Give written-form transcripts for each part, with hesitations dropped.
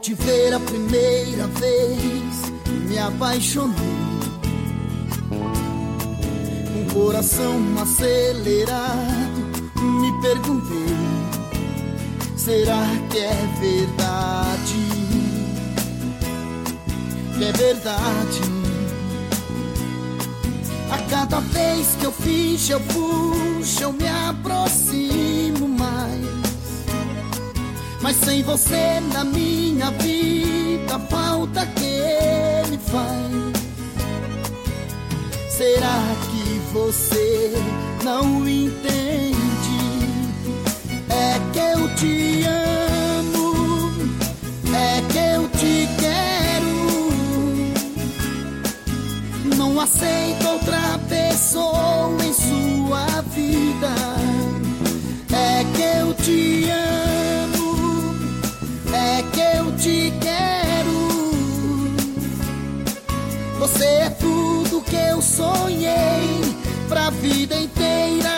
te ver a primeira vez, me apaixonei. Com o coração acelerado, me perguntei: será que é verdade? Que é verdade? A cada vez que eu finjo, eu puxo, eu me aproximo mais. Mas sem você na minha vida, falta que me faz. Será que você não entende? É que eu te amo, é que eu te quero. Não aceito outra pessoa em sua vida. É que eu te amo, é que eu te quero. Você é tudo que eu sonhei pra vida inteira.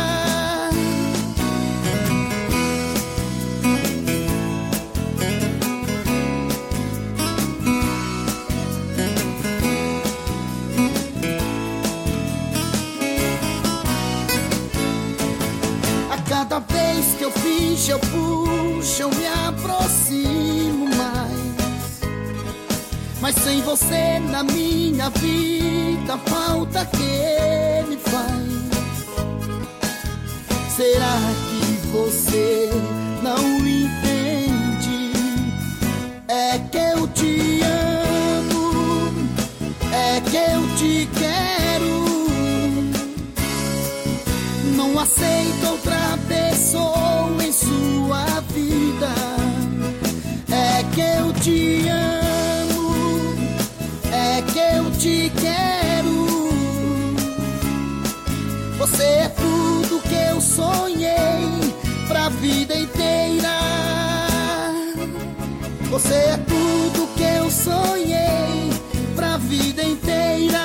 Cada vez que eu finjo, eu puxo, eu me aproximo mais. Mas sem você na minha vida, falta que me faz. Será que você não entende? É que eu te amo, é que eu te quero. Não aceito outra pessoa em sua vida. É que eu te amo, é que eu te quero. Você é tudo que eu sonhei pra vida inteira. Você é tudo que eu sonhei pra vida inteira.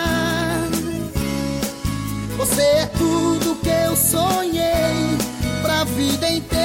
Você é tudo que eu sonhei pra vida inteira.